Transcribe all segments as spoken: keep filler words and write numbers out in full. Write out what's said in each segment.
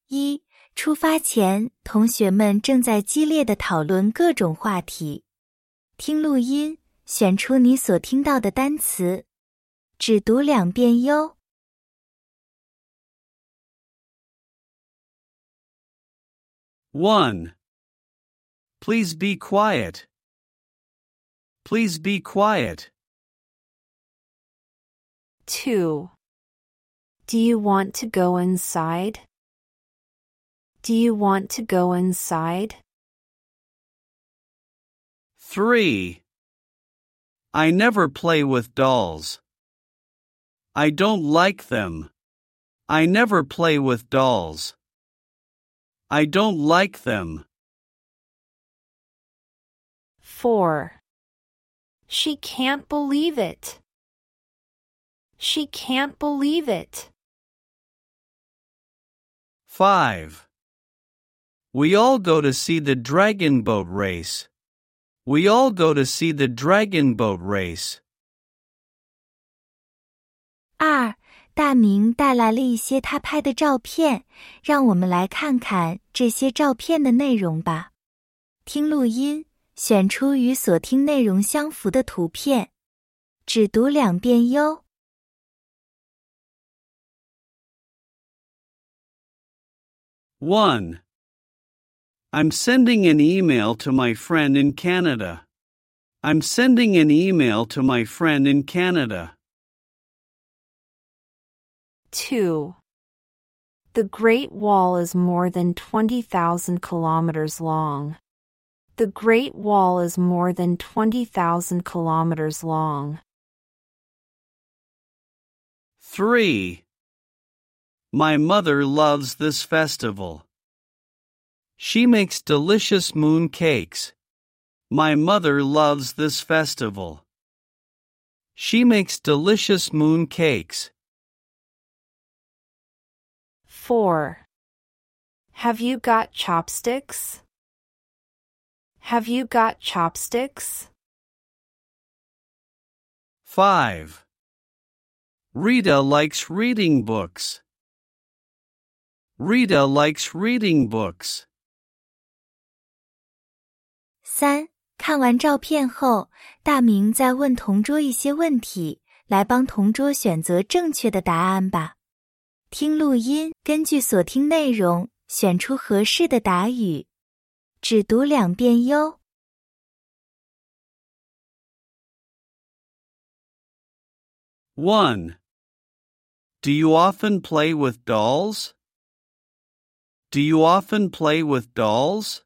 一、出发前，同学们正在激烈地讨论各种话题。听录音，选出你所听到的单词，只读两遍哟。 one. Please be quiet. Please be quiet. two. Do you want to go inside? Do you want to go inside? three. I never play with dolls. I don't like them. I never play with dolls. I don't like them. four. She can't believe it. She can't believe it. five. We all go to see the dragon boat race. We all go to see the dragon boat race. 二、大明带来了一些他拍的照片，让我们来看看这些照片的内容吧。听录音，选出与所听内容相符的图片，只读两遍哟。 one. I'm sending an email to my friend in Canada. I'm sending an email to my friend in Canada. two. The Great Wall is more than twenty thousand kilometers long. The Great Wall is more than twenty thousand kilometers long. three. My mother loves this festival. She makes delicious moon cakes. My mother loves this festival. She makes delicious moon cakes. four. Have you got chopsticks? Have you got chopsticks? five. Rita likes reading books. Rita likes reading books. 三、看完照片后，大明再问同桌一些问题，来帮同桌选择正确的答案吧。听录音，根据所听内容，选出合适的答语，只读两遍哟。 one. Do you often play with dolls? Do you often play with dolls?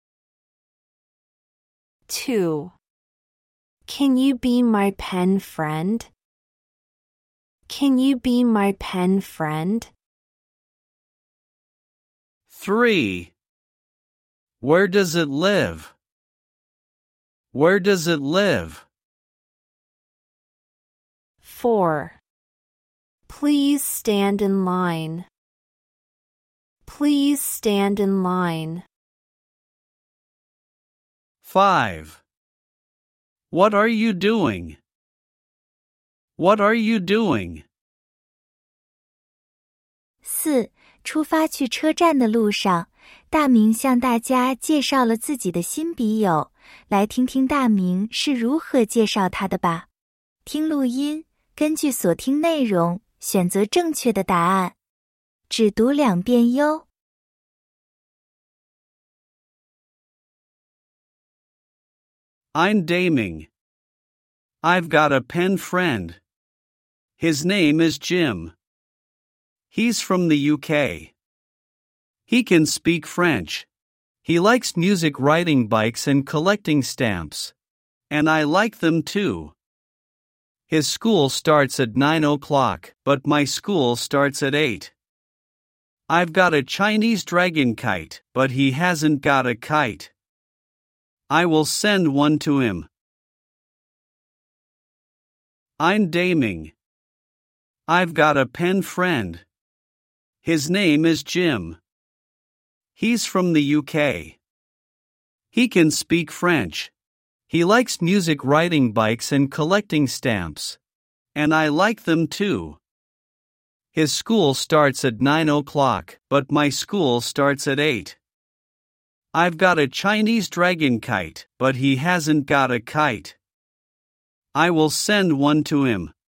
two. Can you be my pen friend? Can you be my pen friend? three. Where does it live? Where does it live? four. Please stand in line. Please stand in line. five. What are you doing? What are you doing? 四、出发去车站的路上，大明向大家介绍了自己的新笔友，来听听大明是如何介绍他的吧。听录音，根据所听内容，选择正确的答案，只读两遍哟。 I'm Daming. I've got a pen friend. His name is Jim. He's from the U K. He can speak French. He likes music, riding bikes and collecting stamps. And I like them too. His school starts at nine o'clock, but my school starts at eight. I've got a Chinese dragon kite, but he hasn't got a kite. I will send one to him. I'm Daming. I've got a pen friend. His name is Jim. He's from the U K. He can speak French. He likes music, riding bikes and collecting stamps. And I like them too. His school starts at nine o'clock, but my school starts at eight. I've got a Chinese dragon kite, but he hasn't got a kite. I will send one to him.